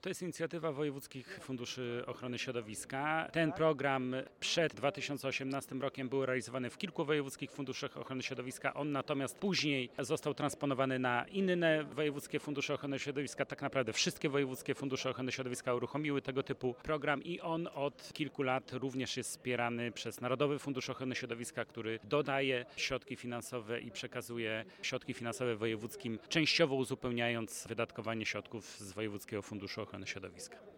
To jest inicjatywa wojewódzkich funduszy ochrony środowiska. Ten program przed 2018 rokiem był realizowany w kilku wojewódzkich funduszach ochrony środowiska. On natomiast później został transponowany na inne wojewódzkie fundusze ochrony środowiska. Tak naprawdę wszystkie wojewódzkie fundusze ochrony środowiska uruchomiły tego typu program i on od kilku lat również jest wspierany przez Narodowy Fundusz Ochrony Środowiska, który dodaje środki finansowe i przekazuje środki finansowe wojewódzkim, częściowo uzupełniając wydatkowanie środków z Wojewódzkiego Funduszu Ochrony Środowiska.